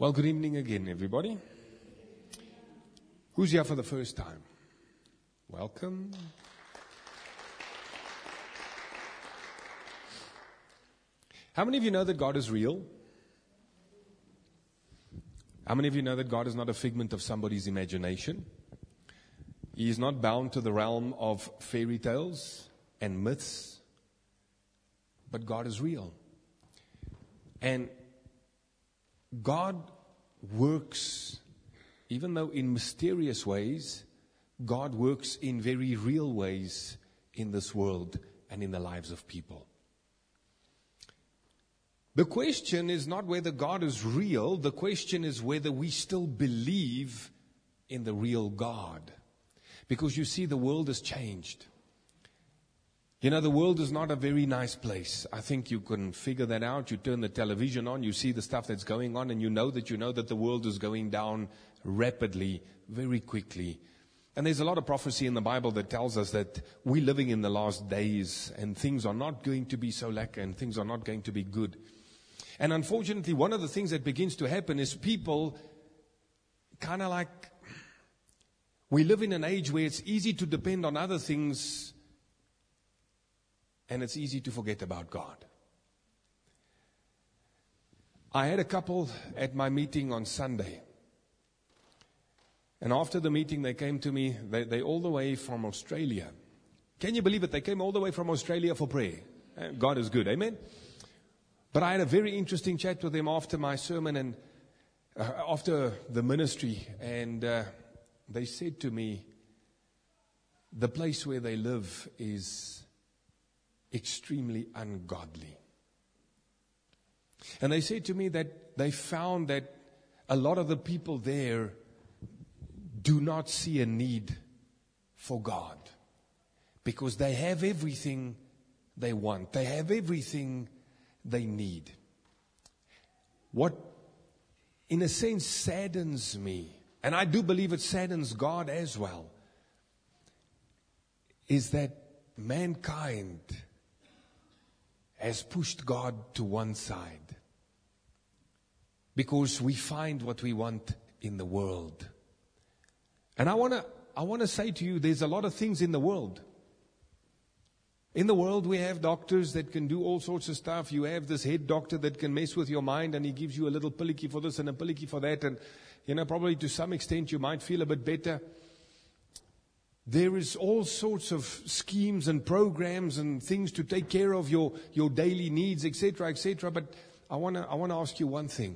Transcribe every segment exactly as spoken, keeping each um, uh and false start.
Well, good evening again, everybody. Who's here for the first time? Welcome. How many of you know that God is real? How many of you know that God is not a figment of somebody's imagination? He is not bound to the realm of fairy tales and myths, but God is real. And God works, even though in mysterious ways, God works in very real ways in this world and in the lives of people. The question is not whether God is real. The question is whether we still believe in the real God. Because you see, the world has changed. You know, the world is not a very nice place. I think you can figure that out. You turn the television on, you see the stuff that's going on, and you know that you know that the world is going down rapidly, very quickly. And there's a lot of prophecy in the Bible that tells us that we're living in the last days, and things are not going to be so lacquer, and things are not going to be good. And unfortunately, one of the things that begins to happen is people kind of like, we live in an age where it's easy to depend on other things, and it's easy to forget about God. I had a couple at my meeting on Sunday. And after the meeting, they came to me. They, they all the way from Australia. Can you believe it? They came all the way from Australia for prayer. God is good. Amen? But I had a very interesting chat with them after my sermon and uh, after the ministry. And uh, they said to me, the place where they live is extremely ungodly. And they said to me that they found that a lot of the people there do not see a need for God because they have everything they want. They have everything they need. What, in a sense, saddens me, and I do believe it saddens God as well, is that mankind has pushed God to one side because we find what we want in the world. And I want to I want to say to you, there's a lot of things in the world. In the world, we have doctors that can do all sorts of stuff. You have this head doctor that can mess with your mind, and he gives you a little pillicky for this and a pillicky for that. And, you know, probably to some extent you might feel a bit better. There is all sorts of schemes and programs and things to take care of your, your daily needs, et cetera, et cetera. But I want to I want to ask you one thing.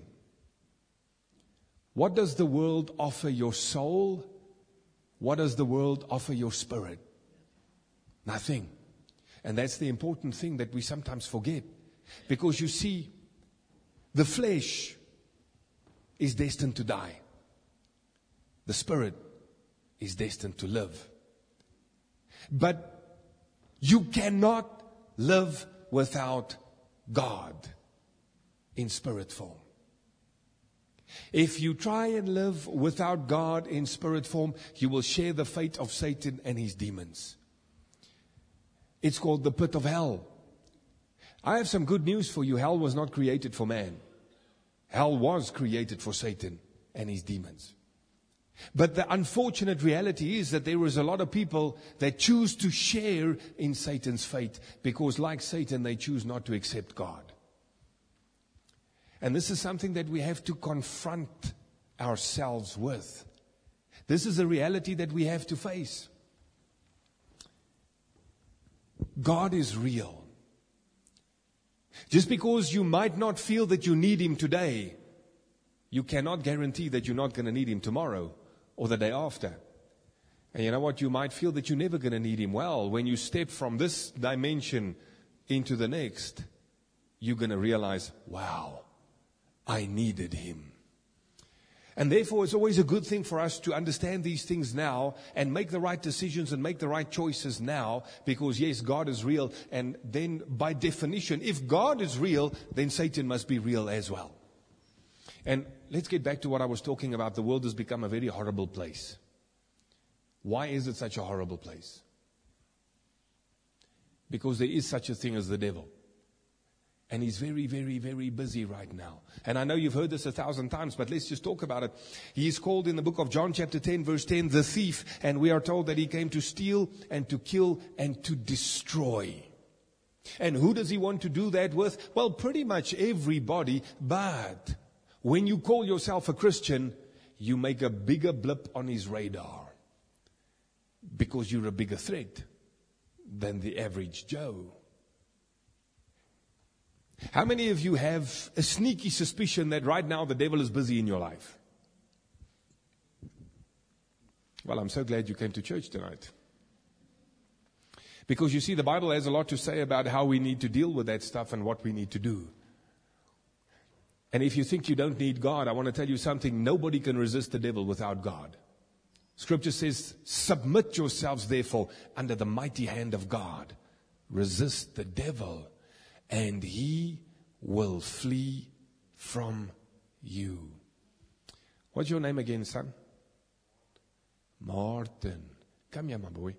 What does the world offer your soul? What does the world offer your spirit? Nothing. And that's the important thing that we sometimes forget. Because you see, the flesh is destined to die. The spirit is destined to live. But you cannot live without God in spirit form. If you try and live without God in spirit form, you will share the fate of Satan and his demons. It's called the pit of hell. I have some good news for you. Hell was not created for man. Hell was created for Satan and his demons. But the unfortunate reality is that there is a lot of people that choose to share in Satan's fate because, like Satan, they choose not to accept God. And this is something that we have to confront ourselves with. This is a reality that we have to face. God is real. Just because you might not feel that you need Him today, you cannot guarantee that you're not going to need Him tomorrow or the day after. And you know what? You might feel that you're never going to need Him. Well, when you step from this dimension into the next, you're going to realize, wow, I needed Him. And therefore, it's always a good thing for us to understand these things now and make the right decisions and make the right choices now. Because yes, God is real. And then by definition, if God is real, then Satan must be real as well. And let's get back to what I was talking about. The world has become a very horrible place. Why is it such a horrible place? Because there is such a thing as the devil. And he's very, very, very busy right now. And I know you've heard this a thousand times, but let's just talk about it. He is called in the book of John chapter ten, verse ten, the thief. And we are told that he came to steal and to kill and to destroy. And who does he want to do that with? Well, pretty much everybody. But when you call yourself a Christian, you make a bigger blip on his radar. Because you're a bigger threat than the average Joe. How many of you have a sneaky suspicion that right now the devil is busy in your life? Well, I'm so glad you came to church tonight. Because you see, the Bible has a lot to say about how we need to deal with that stuff and what we need to do. And if you think you don't need God, I want to tell you something. Nobody can resist the devil without God. Scripture says, submit yourselves therefore under the mighty hand of God. Resist the devil, and he will flee from you. What's your name again, son? Martin. Come here, my boy.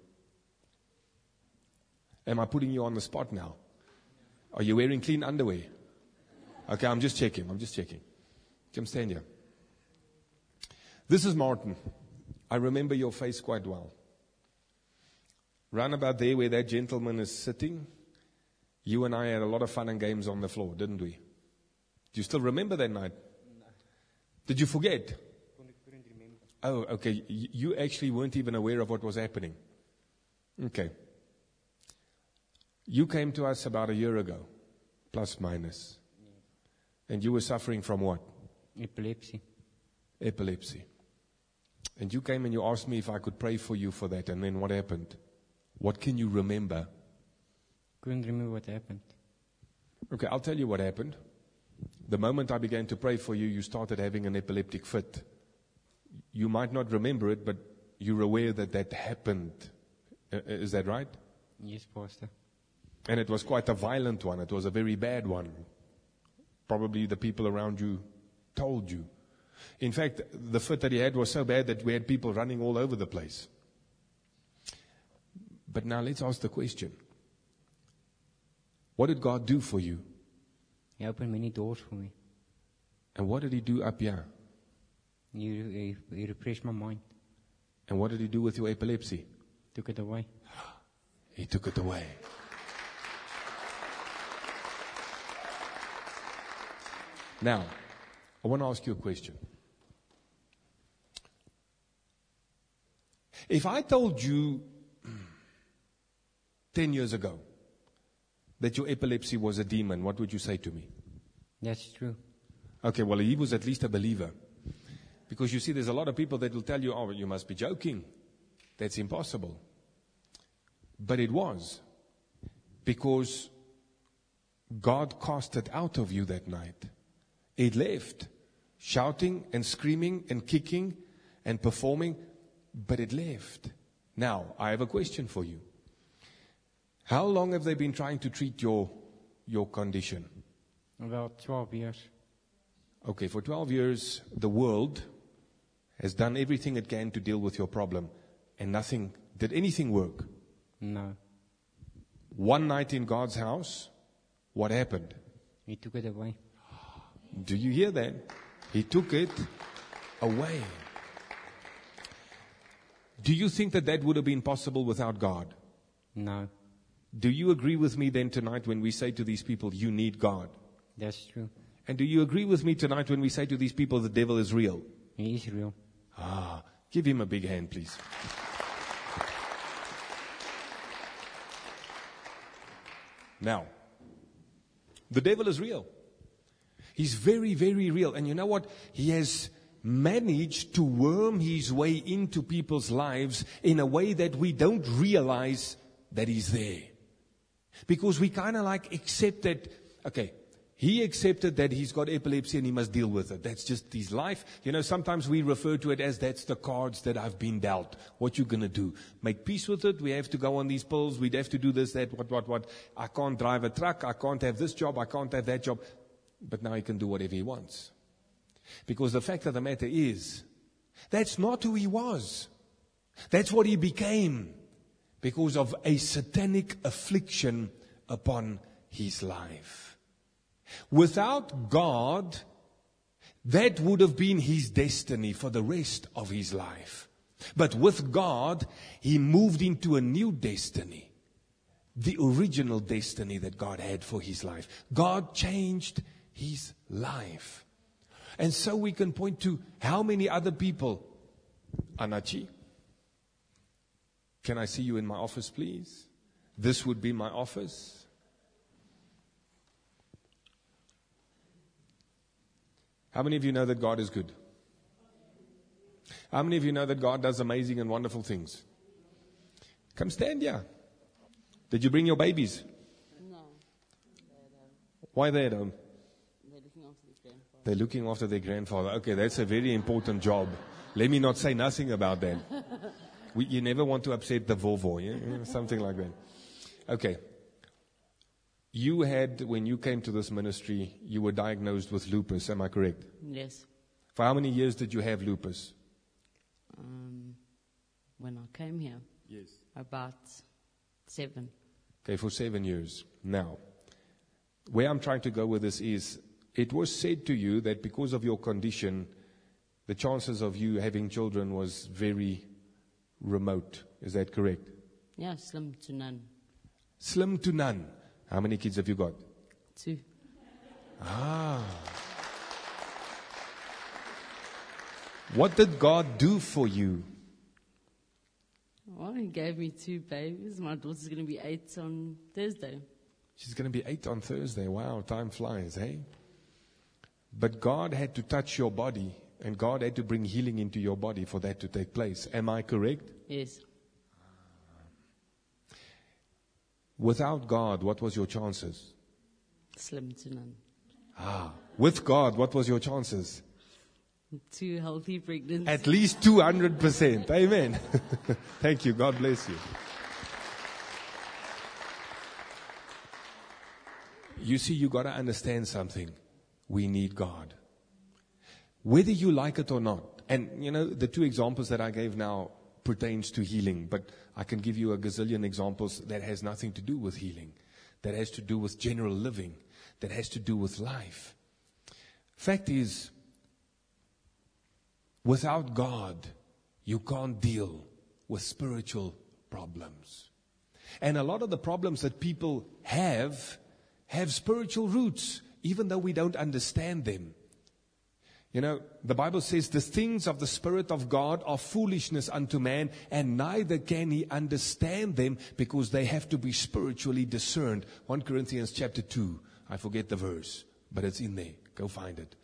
Am I putting you on the spot now? Are you wearing clean underwear? Okay, I'm just checking. I'm just checking. Come stand here. This is Martin. I remember your face quite well. Round about there where that gentleman is sitting, you and I had a lot of fun and games on the floor, didn't we? Do you still remember that night? No. Did you forget? Couldn't remember. Oh, okay. You actually weren't even aware of what was happening. Okay. You came to us about a year ago, plus minus. Yes. And you were suffering from what? Epilepsy. Epilepsy. And you came and you asked me if I could pray for you for that. And then what happened? What can you remember? Couldn't remember what happened. Okay, I'll tell you what happened. The moment I began to pray for you, you started having an epileptic fit. You might not remember it, but you're aware that that happened. Uh, is that right? Yes, Pastor. And it was quite a violent one. It was a very bad one. Probably the people around you told you. In fact, the fit that he had was so bad that we had people running all over the place. But now let's ask the question. What did God do for you? He opened many doors for me. And what did he do up here? He, he, he refreshed my mind. And what did he do with your epilepsy? Took it away. He took it away. Now, I want to ask you a question. If I told you ten years ago that your epilepsy was a demon, what would you say to me? That's true. Okay, well, he was at least a believer. Because you see, there's a lot of people that will tell you, oh, you must be joking. That's impossible. But it was. Because God cast it out of you that night. It left. Shouting and screaming and kicking and performing. But it left. Now, I have a question for you. How long have they been trying to treat your, your condition? About twelve years. Okay, for twelve years, the world has done everything it can to deal with your problem. And nothing, did anything work? No. One night in God's house, what happened? He took it away. Do you hear that? He took it away. Do you think that that would have been possible without God? No. Do you agree with me then tonight when we say to these people, you need God? That's true. And do you agree with me tonight when we say to these people, the devil is real? He is real. Ah, give him a big hand, please. Now, the devil is real. He's very, very real. And you know what? He has managed to worm his way into people's lives in a way that we don't realize that he's there. Because we kind of like accept that, okay, he accepted that he's got epilepsy and he must deal with it. That's just his life. You know, sometimes we refer to it as that's the cards that I've been dealt. What you going to do? Make peace with it? We have to go on these pills. We'd have to do this, that, what, what, what. I can't drive a truck. I can't have this job. I can't have that job. But now he can do whatever he wants. Because the fact of the matter is, that's not who he was. That's what he became. Because of a satanic affliction upon his life. Without God, that would have been his destiny for the rest of his life. But with God, he moved into a new destiny. The original destiny that God had for his life. God changed his life. And so we can point to how many other people. Anachi, can I see you in my office, please? This would be my office. How many of you know that God is good? How many of you know that God does amazing and wonderful things? Come stand here. Did you bring your babies? No. Why they at home? They're looking after the grandfather. They're looking after their grandfather. Okay, that's a very important job. Let me not say nothing about that. We, you never want to upset the vovo, yeah? Something like that. Okay. You had, when you came to this ministry, you were diagnosed with lupus, am I correct? Yes. For how many years did you have lupus? Um, when I came here, Yes. about seven. Okay, for seven years. Now, where I'm trying to go with this is, it was said to you that because of your condition, the chances of you having children was very remote. Is that correct? Yeah, slim to none. Slim to none. How many kids have you got? Two. Ah. What did God do for you? Well, he gave me two babies. My daughter's going to be eight on Thursday. She's going to be eight on Thursday. Wow, time flies, eh? But God had to touch your body, and God had to bring healing into your body for that to take place. Am I correct? Yes. Without God, what was your chances? Slim to none. Ah. With God, what was your chances? Two healthy pregnancies. At least two hundred percent. Amen. Thank you. God bless you. You see, you got to understand something. We need God. Whether you like it or not. And, you know, the two examples that I gave now pertains to healing. But I can give you a gazillion examples that has nothing to do with healing. That has to do with general living. That has to do with life. Fact is, without God, you can't deal with spiritual problems. And a lot of the problems that people have, have spiritual roots, even though we don't understand them. You know, the Bible says the things of the Spirit of God are foolishness unto man, and neither can he understand them because they have to be spiritually discerned. First Corinthians chapter two. I forget the verse, but it's in there. Go find it.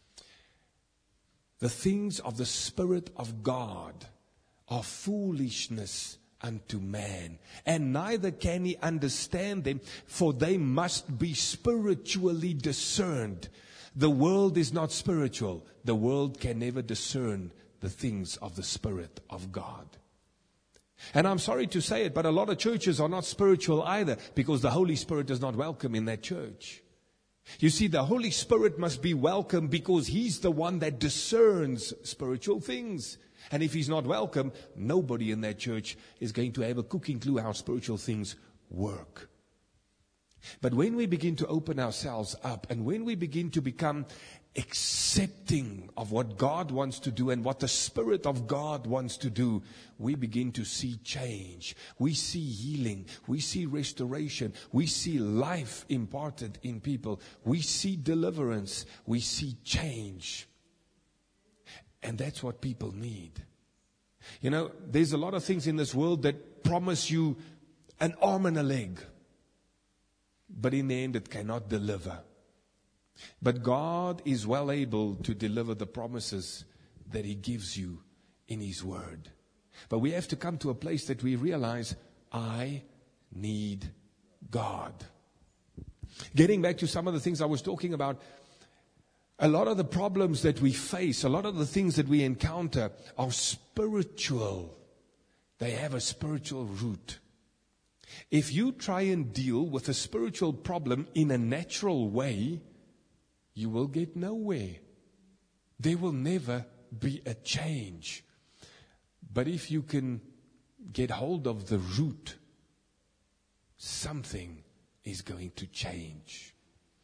The things of the Spirit of God are foolishness unto man, and neither can he understand them, for they must be spiritually discerned. The world is not spiritual. The world can never discern the things of the Spirit of God. And I'm sorry to say it, but a lot of churches are not spiritual either, because the Holy Spirit is not welcome in that church. You see, the Holy Spirit must be welcome because He's the one that discerns spiritual things. And if He's not welcome, nobody in that church is going to have a cooking clue how spiritual things work. But when we begin to open ourselves up, and when we begin to become accepting of what God wants to do and what the Spirit of God wants to do, we begin to see change. We see healing. We see restoration. We see life imparted in people. We see deliverance. We see change. And that's what people need. You know, there's a lot of things in this world that promise you an arm and a leg. But in the end, it cannot deliver. But God is well able to deliver the promises that He gives you in His Word. But we have to come to a place that we realize, I need God. Getting back to some of the things I was talking about, a lot of the problems that we face, a lot of the things that we encounter are spiritual. They have a spiritual root. If you try and deal with a spiritual problem in a natural way, you will get nowhere. There will never be a change. But if you can get hold of the root, something is going to change.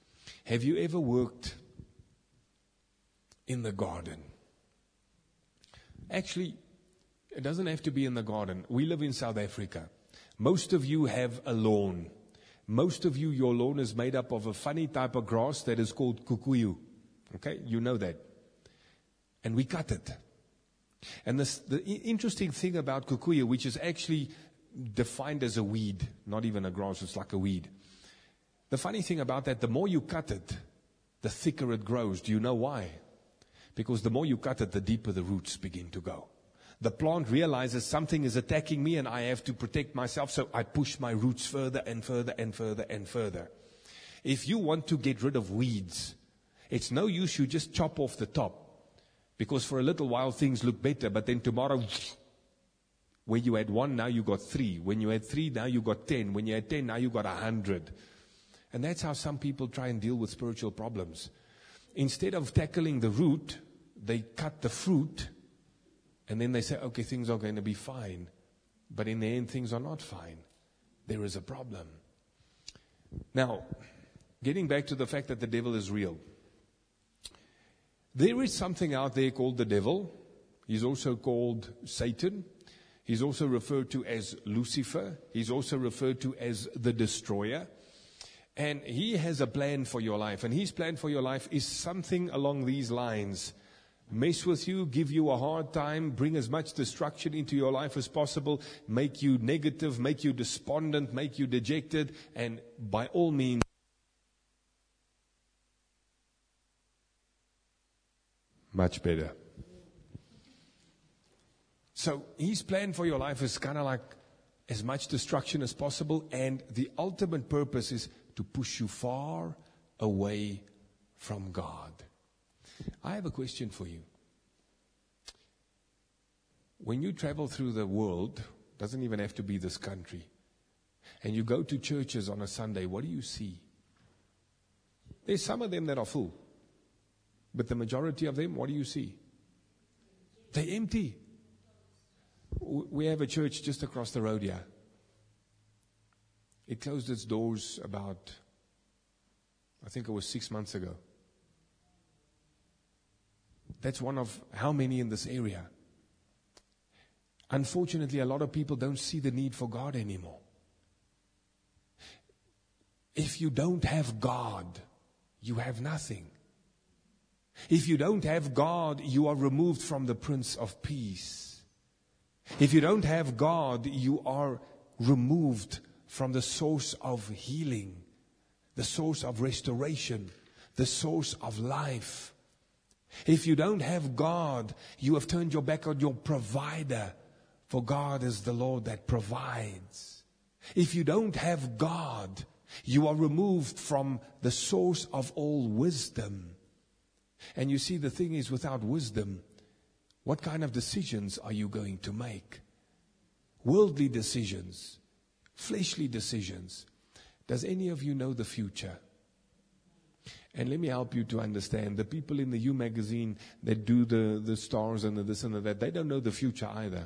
Have you ever worked in the garden? Actually, it doesn't have to be in the garden. We live in South Africa. Most of you have a lawn. Most of you, your lawn is made up of a funny type of grass that is called kukuyu. Okay, you know that. And we cut it. And this, the i- interesting thing about kukuyu, which is actually defined as a weed, not even a grass, it's like a weed. The funny thing about that, the more you cut it, the thicker it grows. Do you know why? Because the more you cut it, the deeper the roots begin to go. The plant realizes something is attacking me and I have to protect myself, so I push my roots further and further and further and further. If you want to get rid of weeds, it's no use you just chop off the top. Because for a little while things look better, but then tomorrow, where you had one, now you got three. When you had three, now you got ten. When you had ten, now you got a hundred. And that's how some people try and deal with spiritual problems. Instead of tackling the root, they cut the fruit. And then they say, okay, things are going to be fine. But in the end, things are not fine. There is a problem. Now, getting back to the fact that the devil is real. There is something out there called the devil. He's also called Satan. He's also referred to as Lucifer. He's also referred to as the destroyer. And he has a plan for your life. And his plan for your life is something along these lines. Mess with you, give you a hard time, bring as much destruction into your life as possible, make you negative, make you despondent, make you dejected, and by all means, much better. So his plan for your life is kind of like as much destruction as possible, and the ultimate purpose is to push you far away from God. I have a question for you. When you travel through the world, doesn't even have to be this country, and you go to churches on a Sunday, what do you see? There's some of them that are full, but the majority of them, what do you see? They're empty. We have a church just across the road here. It closed its doors about, I think it was six months ago. That's one of how many in this area. Unfortunately, a lot of people don't see the need for God anymore. If you don't have God, you have nothing. If you don't have God, you are removed from the Prince of Peace. If you don't have God, you are removed from the source of healing, the source of restoration, the source of life. If you don't have God, you have turned your back on your provider, for God is the Lord that provides. If you don't have God, you are removed from the source of all wisdom. And you see, the thing is, without wisdom, what kind of decisions are you going to make? Worldly decisions, fleshly decisions. Does any of you know the future? And let me help you to understand. The people in the You magazine that do the, the stars and the this and the that, they don't know the future either.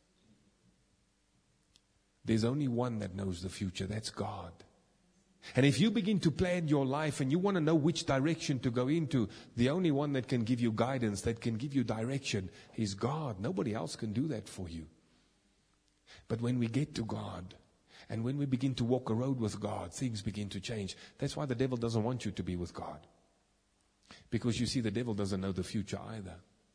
There's only one that knows the future. That's God. And if you begin to plan your life and you want to know which direction to go into, the only one that can give you guidance, that can give you direction, is God. Nobody else can do that for you. But when we get to God, and when we begin to walk a road with God, things begin to change. That's why the devil doesn't want you to be with God. Because you see, the devil doesn't know the future either.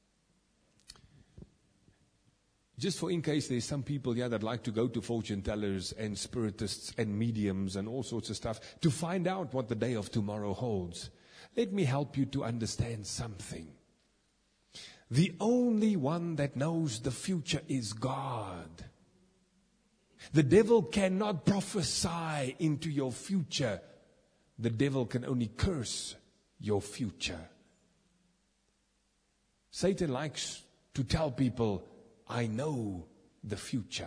Just for in case there's some people here that like to go to fortune tellers and spiritists and mediums and all sorts of stuff to find out what the day of tomorrow holds. Let me help you to understand something. The only one that knows the future is God. The devil cannot prophesy into your future. The devil can only curse your future. Satan likes to tell people, I know the future.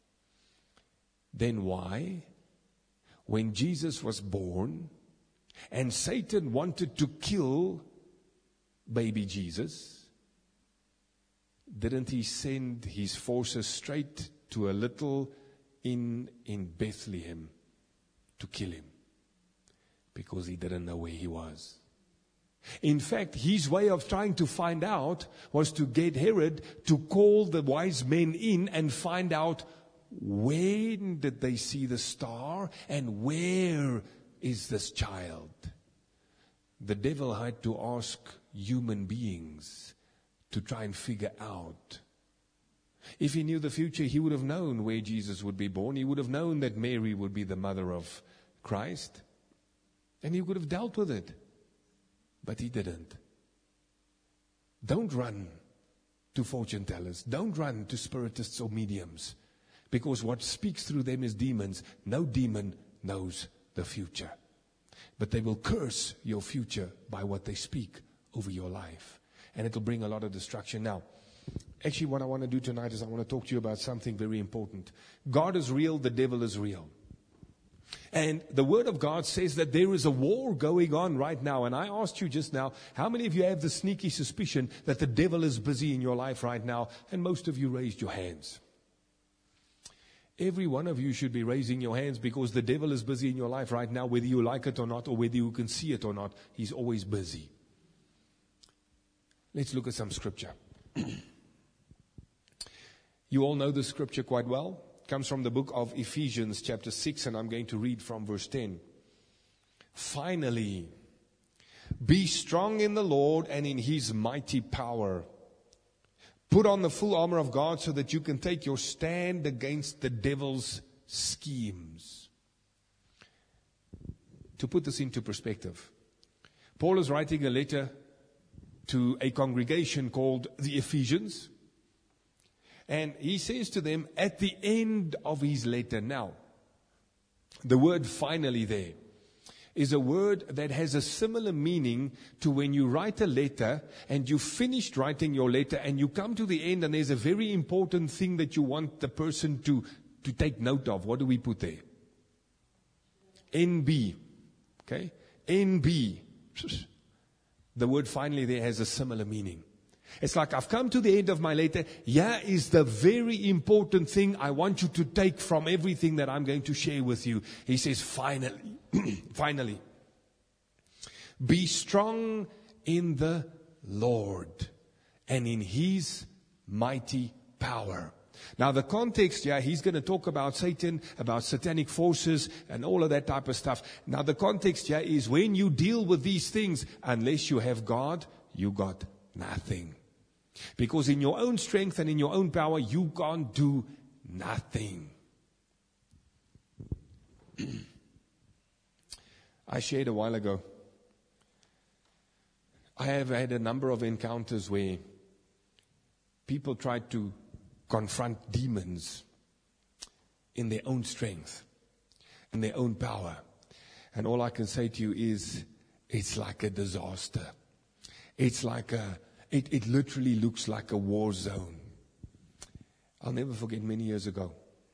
Then why, when Jesus was born and Satan wanted to kill baby Jesus, didn't he send his forces straight to a little inn in Bethlehem to kill him? Because he didn't know where he was. In fact, his way of trying to find out was to get Herod to call the wise men in and find out when did they see the star and where is this child. The devil had to ask human beings to try and figure out. If he knew the future, he would have known where Jesus would be born. He would have known that Mary would be the mother of Christ. And he would have dealt with it. But he didn't. Don't run to fortune tellers. Don't run to spiritists or mediums. Because what speaks through them is demons. No demon knows the future. But they will curse your future by what they speak over your life. And it will bring a lot of destruction. Now, actually what I want to do tonight is I want to talk to you about something very important. God is real, the devil is real. And the Word of God says that there is a war going on right now. And I asked you just now, how many of you have the sneaky suspicion that the devil is busy in your life right now? And most of you raised your hands. Every one of you should be raising your hands because the devil is busy in your life right now, whether you like it or not, or whether you can see it or not. He's always busy. Let's look at some scripture. You all know the scripture quite well. It comes from the book of Ephesians chapter six, and I'm going to read from verse ten. Finally, be strong in the Lord and in His mighty power. Put on the full armor of God so that you can take your stand against the devil's schemes. To put this into perspective, Paul is writing a letter to a congregation called the Ephesians. And he says to them at the end of his letter, now, the word finally there is a word that has a similar meaning to when you write a letter and you finished writing your letter and you come to the end and there's a very important thing that you want the person to, to take note of. What do we put there? N B. Okay? N B. The word finally there has a similar meaning. It's like, I've come to the end of my letter. Here is the very important thing I want you to take from everything that I'm going to share with you. He says, finally, finally, be strong in the Lord and in His mighty power. Now the context, yeah, he's going to talk about Satan, about satanic forces and all of that type of stuff. Now the context, yeah, is when you deal with these things, unless you have God, you got nothing. Because in your own strength and in your own power, you can't do nothing. I shared a while ago, I have had a number of encounters where people tried to confront demons in their own strength and their own power. And all I can say to you is, it's like a disaster. It's like a It, it literally looks like a war zone. I'll never forget many years ago.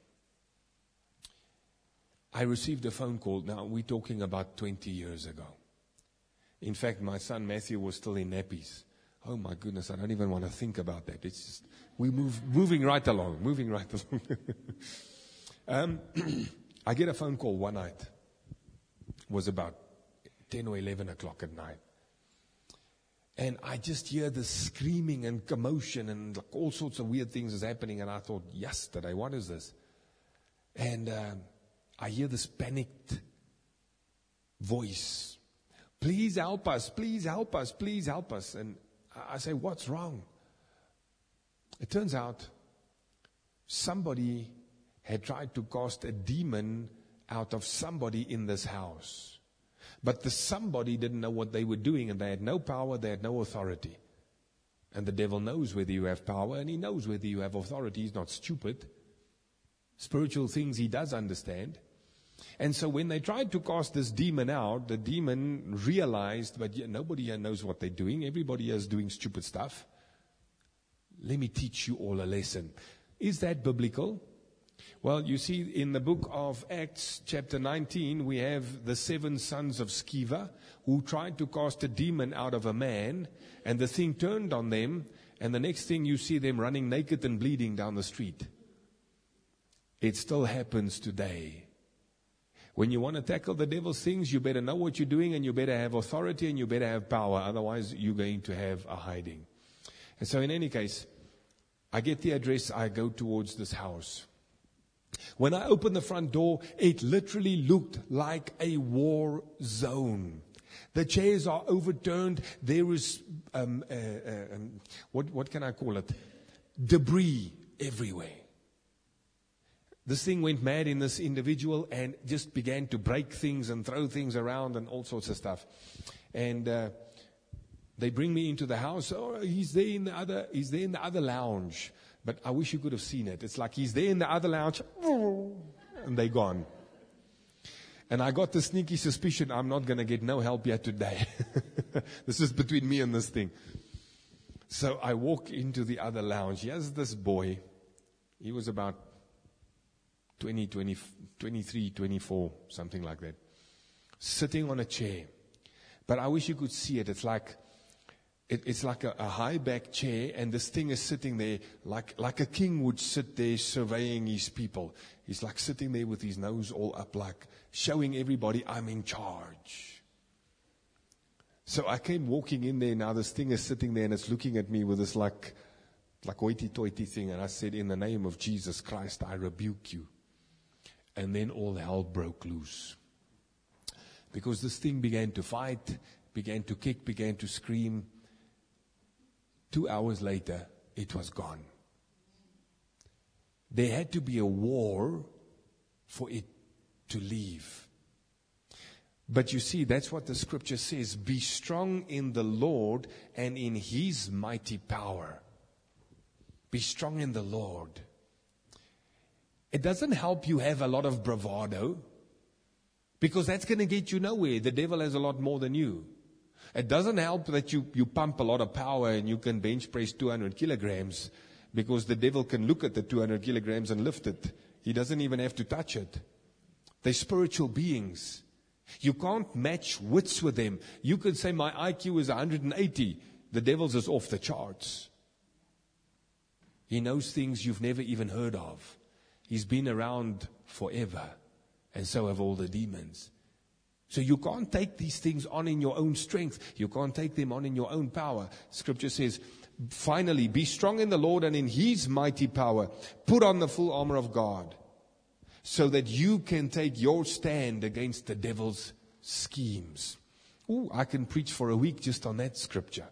I received a phone call. Now, we're talking about twenty years ago. In fact, my son Matthew was still in nappies. Oh my goodness, I don't even want to think about that. It's just, we move, moving right along, moving right along. um, I get a phone call one night. It was about ten or eleven o'clock at night. And I just hear the screaming and commotion and like all sorts of weird things is happening. And I thought, yesterday, what is this? And um, I hear this panicked voice. Please help us, please help us, please help us. And I say, what's wrong? It turns out somebody had tried to cast a demon out of somebody in this house. But the somebody didn't know what they were doing, and they had no power, they had no authority. And the devil knows whether you have power, and he knows whether you have authority. He's not stupid. Spiritual things he does understand. And so when they tried to cast this demon out, the demon realized, but yeah, nobody here knows what they're doing. Everybody here is doing stupid stuff. Let me teach you all a lesson. Is that biblical? Well, you see, in the book of Acts, chapter nineteen, we have the seven sons of Sceva who tried to cast a demon out of a man, and the thing turned on them, and the next thing you see them running naked and bleeding down the street. It still happens today. When you want to tackle the devil's things, you better know what you're doing, and you better have authority, and you better have power. Otherwise, you're going to have a hiding. And so in any case, I get the address, I go towards this house. When I opened the front door, it literally looked like a war zone. The chairs are overturned. There is, um, uh, uh, um, what, what can I call it? Debris everywhere. This thing went mad in this individual and just began to break things and throw things around and all sorts of stuff. And uh, they bring me into the house. Oh, he's there in the other. He's there in the other lounge. But I wish you could have seen it. It's like he's there in the other lounge, and they're gone. And I got the sneaky suspicion I'm not going to get no help yet today. This is between me and this thing. So I walk into the other lounge. Here's this boy. He was about twenty, twenty, twenty-three, twenty-four, something like that. Sitting on a chair. But I wish you could see it. It's like it, it's like a, a high back chair, and this thing is sitting there like, like a king would sit there surveying his people. He's like sitting there with his nose all up, like showing everybody I'm in charge. So I came walking in there. Now this thing is sitting there and it's looking at me with this like, like hoity-toity thing. And I said, in the name of Jesus Christ, I rebuke you. And then all hell broke loose. Because this thing began to fight, began to kick, began to scream. Two hours later, it was gone. There had to be a war for it to leave. But you see, that's what the scripture says. Be strong in the Lord and in His mighty power. Be strong in the Lord. It doesn't help you have a lot of bravado, because that's going to get you nowhere. The devil has a lot more than you. It doesn't help that you, you pump a lot of power and you can bench press two hundred kilograms, because the devil can look at the two hundred kilograms and lift it. He doesn't even have to touch it. They're spiritual beings. You can't match wits with them. You could say my I Q is one hundred eighty. The devil's is off the charts. He knows things you've never even heard of. He's been around forever. And so have all the demons. So you can't take these things on in your own strength. You can't take them on in your own power. Scripture says, finally, be strong in the Lord and in His mighty power. Put on the full armor of God, so that you can take your stand against the devil's schemes. Ooh, I can preach for a week just on that scripture.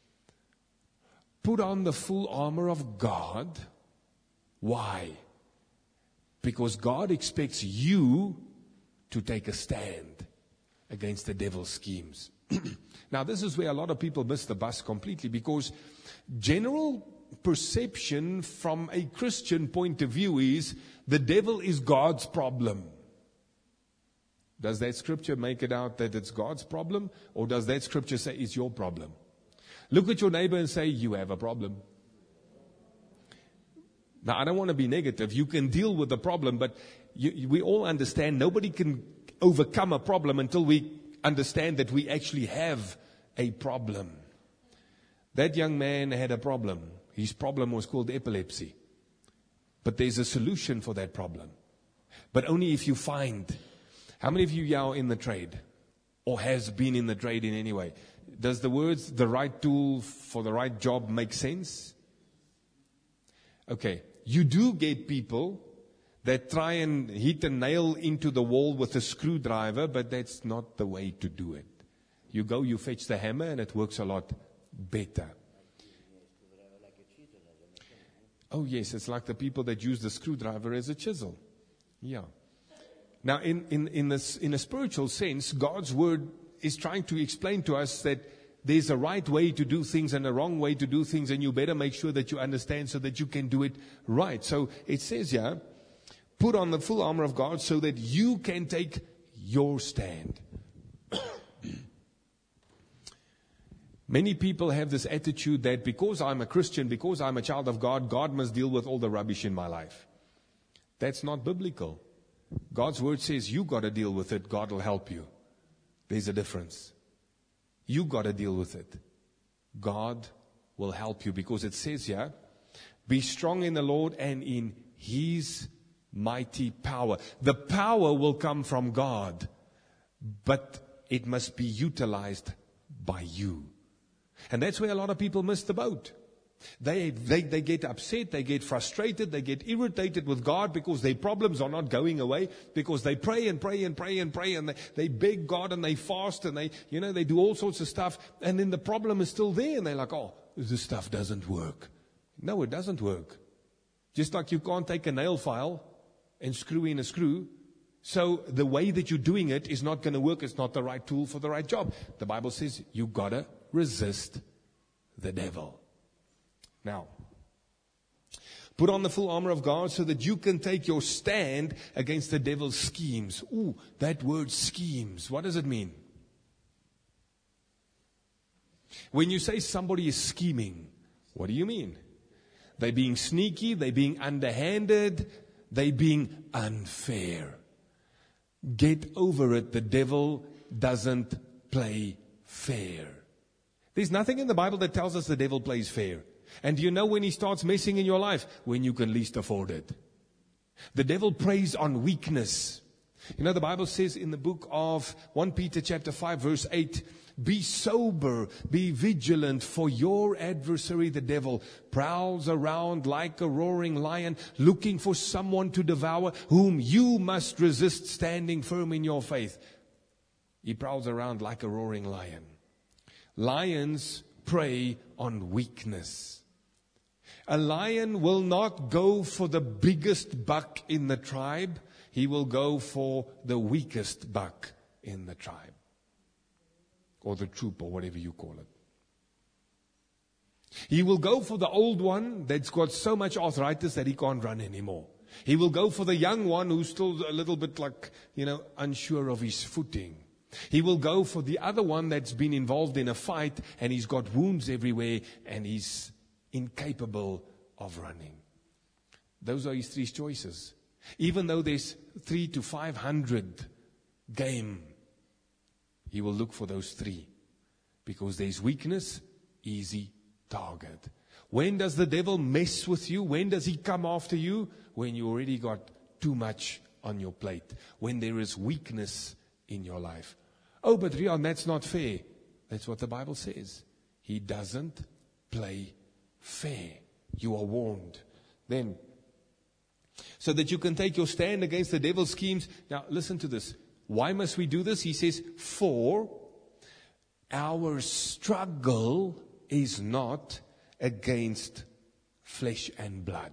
Put on the full armor of God. Why? Because God expects you to take a stand against the devil's schemes. Now, this is where a lot of people miss the bus completely, because general perception from a Christian point of view is the devil is God's problem. Does that scripture make it out that it's God's problem, or does that scripture say it's your problem? Look at your neighbor and say, you have a problem. Now, I don't want to be negative. You can deal with the problem, but you, we all understand nobody can overcome a problem until we understand that we actually have a problem. That young man had a problem. His problem was called epilepsy. But there's a solution for that problem. But only if you find. How many of you are in the trade? Or has been in the trade in any way? Does the words, the right tool for the right job, make sense? Okay. You do get people that try and hit a nail into the wall with a screwdriver, but that's not the way to do it. You go, you fetch the hammer, and it works a lot better. Oh, yes, it's like the people that use the screwdriver as a chisel. Yeah. Now, in, in, in, this, in a spiritual sense, God's Word is trying to explain to us that there's a right way to do things and a wrong way to do things, and you better make sure that you understand so that you can do it right. So it says here, put on the full armor of God so that you can take your stand. Many people have this attitude that because I'm a Christian, because I'm a child of God, God must deal with all the rubbish in my life. That's not biblical. God's Word says you got to deal with it. God will help you. There's a difference. You got to deal with it. God will help you, because it says here, be strong in the Lord and in His mighty power. The power will come from God, but it must be utilized by you. And that's where a lot of people miss the boat. They, they, they get upset, they get frustrated, they get irritated with God because their problems are not going away, because they pray and pray and pray and pray and they, they beg God and they fast and they, you know, they do all sorts of stuff, and then the problem is still there and they're like, oh, this stuff doesn't work. No, it doesn't work. Just like you can't take a nail file and screw in a screw, so the way that you're doing it is not going to work. It's not the right tool for the right job. The Bible says you gotta resist the devil. Now, put on the full armor of God so that you can take your stand against the devil's schemes. Ooh, that word schemes, what does it mean? When you say somebody is scheming, what do you mean? They're being sneaky, they're being underhanded, they're being unfair. Get over it. The devil doesn't play fair. There's nothing in the Bible that tells us the devil plays fair. And do you know when he starts messing in your life? When you can least afford it. The devil preys on weakness. You know, the Bible says in the book of First Peter chapter five verse eight, be sober, be vigilant, for your adversary the devil prowls around like a roaring lion, looking for someone to devour, whom you must resist, standing firm in your faith. He prowls around like a roaring lion. Lions prey on weakness. A lion will not go for the biggest buck in the tribe. He will go for the weakest buck in the tribe. Or the troop, or whatever you call it. He will go for the old one that's got so much arthritis that he can't run anymore. He will go for the young one who's still a little bit like, you know, unsure of his footing. He will go for the other one that's been involved in a fight and he's got wounds everywhere and he's incapable of running. Those are his three choices. Even though there's three to five hundred game, he will look for those three. Because there's weakness, easy target. When does the devil mess with you? When does he come after you? When you already got too much on your plate. When there is weakness in your life. Oh, but Rian, that's not fair. That's what the Bible says. He doesn't play fair. You are warned. Then, so that you can take your stand against the devil's schemes. Now, listen to this. Why must we do this? He says, for our struggle is not against flesh and blood.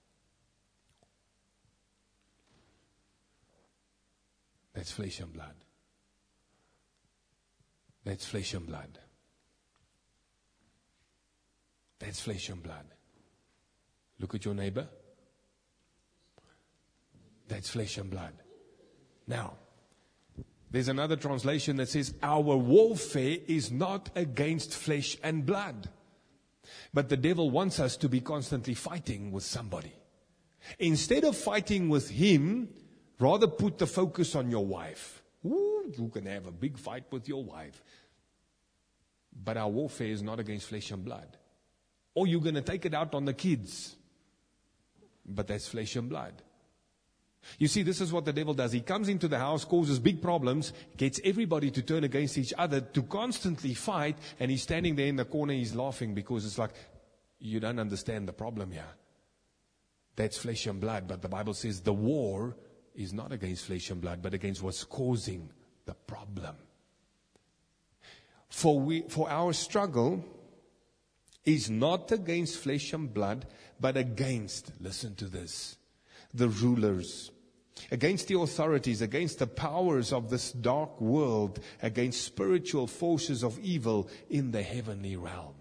That's flesh and blood. That's flesh and blood. That's flesh and blood. Look at your neighbor. That's flesh and blood. Now, there's another translation that says, our warfare is not against flesh and blood. But the devil wants us to be constantly fighting with somebody. Instead of fighting with him, rather put the focus on your wife. Ooh, you can have a big fight with your wife. But our warfare is not against flesh and blood. Or you're going to take it out on the kids. But that's flesh and blood. You see, this is what the devil does. He comes into the house, causes big problems, gets everybody to turn against each other, to constantly fight, and he's standing there in the corner, he's laughing because it's like, you don't understand the problem here. That's flesh and blood, but the Bible says the war is not against flesh and blood, but against what's causing the problem. For we, for our struggle is not against flesh and blood, but against, listen to this, the rulers, against the authorities, against the powers of this dark world, against spiritual forces of evil in the heavenly realm.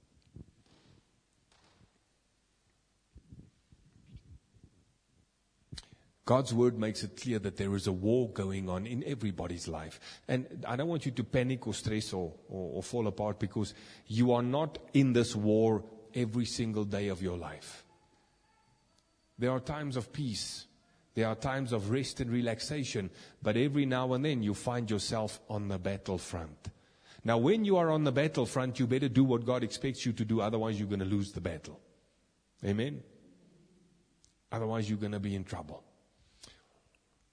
God's word makes it clear that there is a war going on in everybody's life. And I don't want you to panic or stress or, or, or fall apart, because you are not in this war every single day of your life. There are times of peace. There are times of rest and relaxation. But every now and then you find yourself on the battlefront. Now, when you are on the battlefront, you better do what God expects you to do. Otherwise, you're going to lose the battle. Amen? Otherwise, you're going to be in trouble.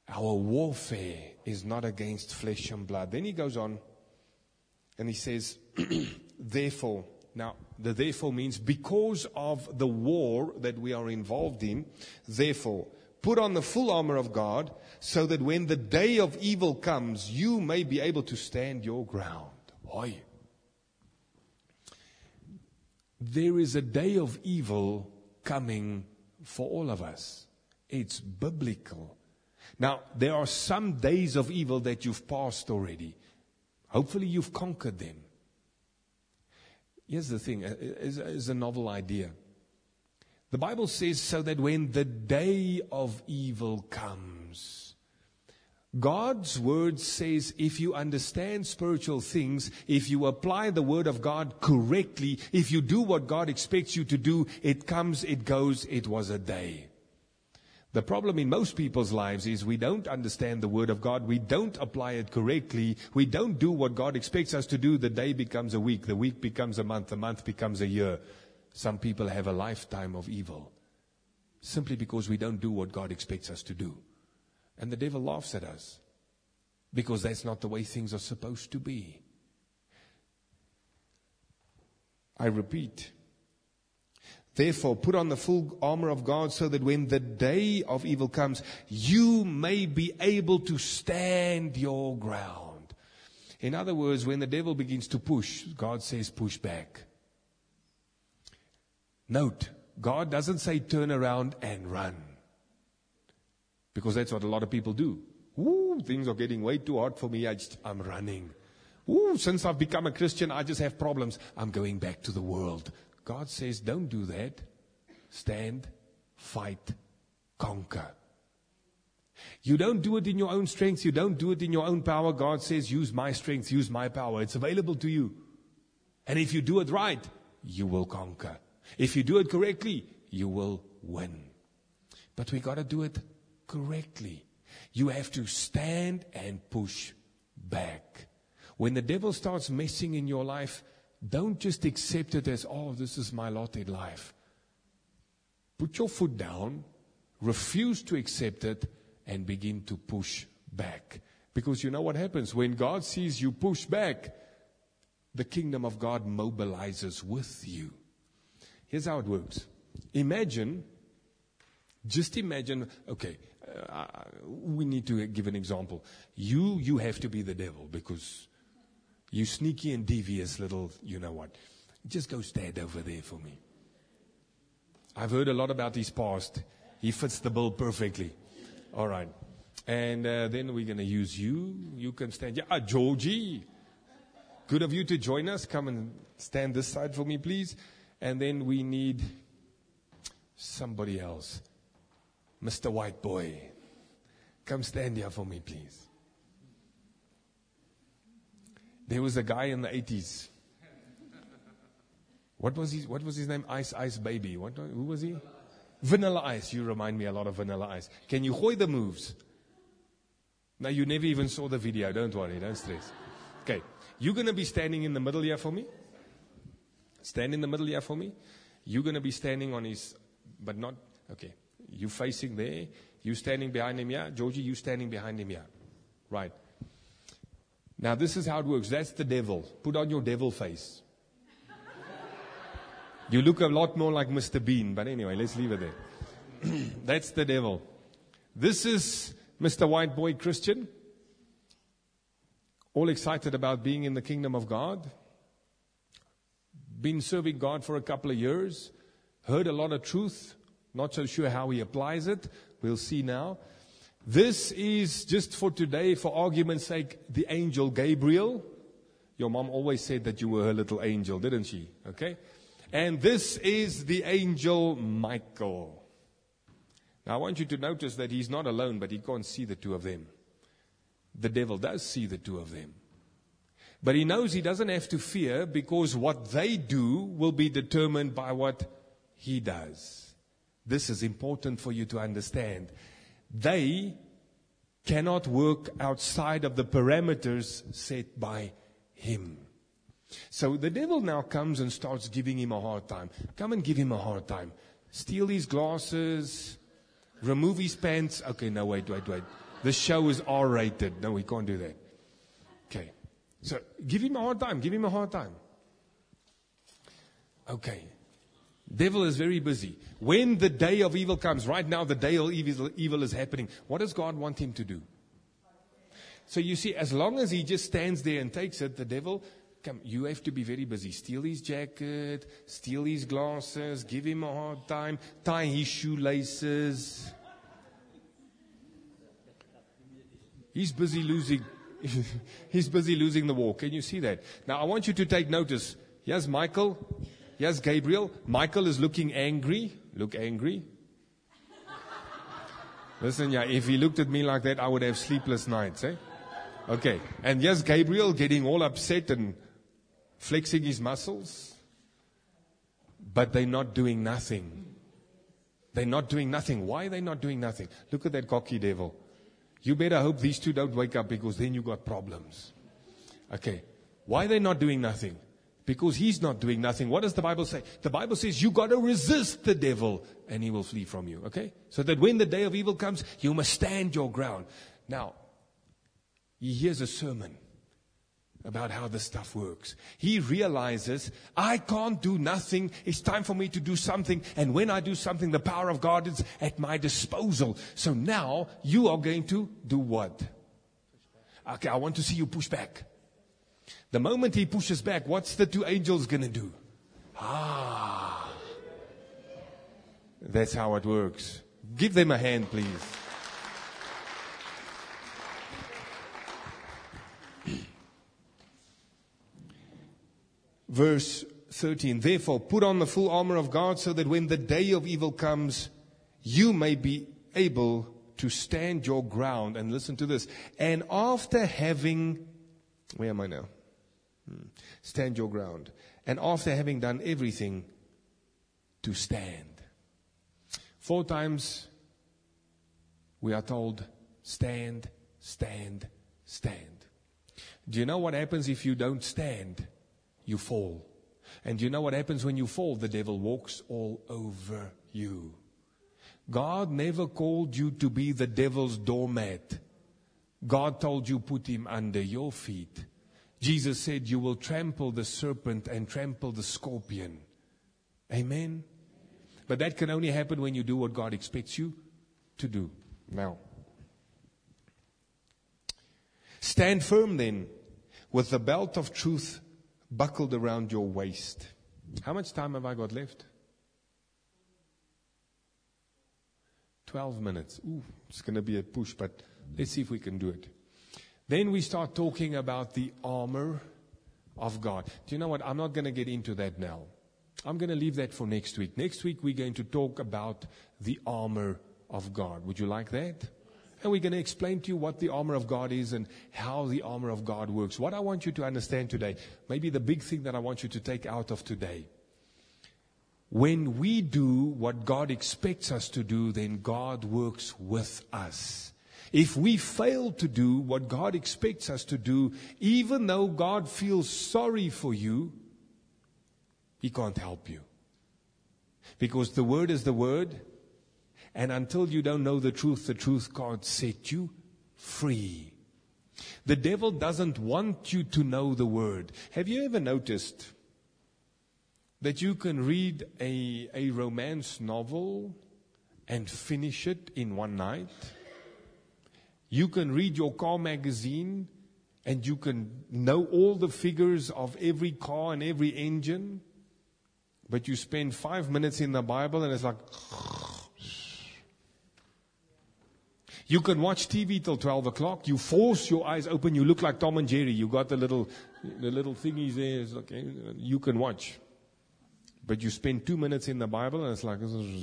Our warfare is not against flesh and blood. Then he goes on and he says, therefore, now the therefore means because of the war that we are involved in, therefore, put on the full armor of God so that when the day of evil comes, you may be able to stand your ground. Oi. There is a day of evil coming for all of us. It's biblical. Now, there are some days of evil that you've passed already. Hopefully you've conquered them. Here's the thing, it's, it's a novel idea. The Bible says so that when the day of evil comes, God's word says if you understand spiritual things, if you apply the word of God correctly, if you do what God expects you to do, it comes, it goes, it was a day. The problem in most people's lives is we don't understand the word of God, we don't apply it correctly, we don't do what God expects us to do, the day becomes a week, the week becomes a month, the month becomes a year. Some people have a lifetime of evil simply because we don't do what God expects us to do. And the devil laughs at us because that's not the way things are supposed to be. I repeat, therefore put on the full armor of God so that when the day of evil comes, you may be able to stand your ground. In other words, when the devil begins to push, God says push back. Note, God doesn't say turn around and run. Because that's what a lot of people do. Ooh, things are getting way too hard for me. I just, I'm running. Ooh, since I've become a Christian, I just have problems. I'm going back to the world. God says, don't do that. Stand, fight, conquer. You don't do it in your own strength. You don't do it in your own power. God says, use my strength, use my power. It's available to you. And if you do it right, you will conquer. If you do it correctly, you will win. But we got to do it correctly. You have to stand and push back. When the devil starts messing in your life, don't just accept it as, oh, this is my lot in life. Put your foot down, refuse to accept it, and begin to push back. Because you know what happens? When God sees you push back, the kingdom of God mobilizes with you. Here's how it works. Imagine, just imagine, okay, uh, we need to give an example. You, you have to be the devil because you sneaky and devious little, you know what. Just go stand over there for me. I've heard a lot about his past. He fits the bill perfectly. All right. And uh, then we're going to use you. You can stand. Yeah, Georgie. Good of you to join us. Come and stand this side for me, please. And then we need somebody else. Mister White Boy. Come stand here for me, please. There was a guy in the eighties. What was his, what was his name? Ice Ice Baby. What, who was he? Vanilla Ice. You remind me a lot of Vanilla Ice. Can you gooi the moves? Now, you never even saw the video. Don't worry. Don't stress. Okay. You're going to be standing in the middle here for me. Stand in the middle here for me. You're going to be standing on his, but not, okay. You facing there. You standing behind him here. Georgie, you standing behind him here. Right. Now, this is how it works. That's the devil. Put on your devil face. You look a lot more like Mister Bean. But anyway, let's leave it there. That's the devil. This is Mister White Boy Christian. All excited about being in the kingdom of God. Been serving God for a couple of years. Heard a lot of truth. Not so sure how he applies it. We'll see now. This is just for today, for argument's sake, the angel Gabriel. Your mom always said that you were her little angel, didn't she? Okay. And this is the angel Michael. Now I want you to notice that he's not alone, but he can't see the two of them. The devil does see the two of them. But he knows he doesn't have to fear because what they do will be determined by what he does. This is important for you to understand. They cannot work outside of the parameters set by him. So the devil now comes and starts giving him a hard time. Come and give him a hard time. Steal his glasses. Remove his pants. Okay, no, wait, wait, wait. This show is R-rated. No, we can't do that. Okay. So give him a hard time. Give him a hard time. Okay. Devil is very busy. When the day of evil comes, right now the day of evil, evil is happening, what does God want him to do? So you see, as long as he just stands there and takes it, the devil, come, you have to be very busy. Steal his jacket, steal his glasses, give him a hard time, tie his shoelaces. He's busy losing, he's busy losing the war. Can you see that? Now I want you to take notice. Here's Michael. Here's Gabriel. Michael is looking angry. Look angry. Listen, yeah, if he looked at me like that, I would have sleepless nights, eh? Okay. And here's Gabriel getting all upset and flexing his muscles. But they're not doing nothing. They're not doing nothing. Why are they not doing nothing? Look at that cocky devil. You better hope these two don't wake up, because then you got problems. Okay. Why are they not doing nothing? Because he's not doing nothing. What does the Bible say? The Bible says you got to resist the devil and he will flee from you. Okay? So that when the day of evil comes, you must stand your ground. Now, he hears a sermon about how this stuff works. He realizes, I can't do nothing. It's time for me to do something. And when I do something, the power of God is at my disposal. So now you are going to do what? Okay, I want to see you push back. The moment he pushes back, what's the two angels going to do? Ah. That's how it works. Give them a hand, please. Verse thirteen, therefore put on the full armor of God, so that when the day of evil comes, you may be able to stand your ground. And listen to this. And after having, where am I now? Hmm. Stand your ground. And after having done everything, to stand. Four times we are told, stand, stand, stand. Do you know what happens if you don't stand? You fall. And do you know what happens when you fall? The devil walks all over you. God never called you to be the devil's doormat. God told you put him under your feet. Jesus said you will trample the serpent and trample the scorpion. Amen? But that can only happen when you do what God expects you to do. Now, stand firm then, with the belt of truth buckled around your waist. How much time have I got left? Twelve minutes. Ooh, it's going to be a push, but let's see if we can do it. Then we start talking about the armor of God. Do you know what? I'm not going to get into that now. I'm going to leave that for next week. Next week we're going to talk about the armor of God. Would you like that? And we're going to explain to you what the armor of God is and how the armor of God works. What I want you to understand today, maybe the big thing that I want you to take out of today. When we do what God expects us to do, then God works with us. If we fail to do what God expects us to do, even though God feels sorry for you, He can't help you. Because the Word is the Word. And until you don't know the truth, the truth can't set you free. The devil doesn't want you to know the Word. Have you ever noticed that you can read a, a romance novel and finish it in one night? You can read your car magazine and you can know all the figures of every car and every engine, but you spend five minutes in the Bible and it's like... You can watch T V till twelve o'clock. You force your eyes open. You look like Tom and Jerry. You got the little, the little thingies there. It's okay. You can watch. But you spend two minutes in the Bible and it's like,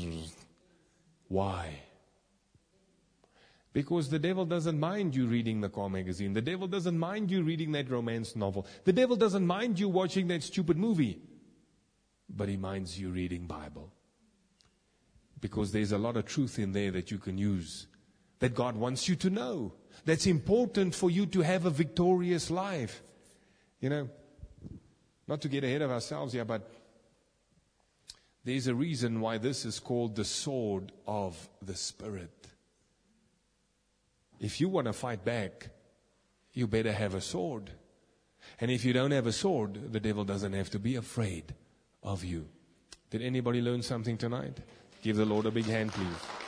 why? Because the devil doesn't mind you reading the car magazine. The devil doesn't mind you reading that romance novel. The devil doesn't mind you watching that stupid movie. But he minds you reading Bible. Because there's a lot of truth in there that you can use. That God wants you to know. That's important for you to have a victorious life. You know, not to get ahead of ourselves here, but there's a reason why this is called the sword of the Spirit. if you want to fight back, you better have a sword. And if you don't have a sword, the devil doesn't have to be afraid of you. Did anybody learn something tonight? Give the Lord a big hand, please.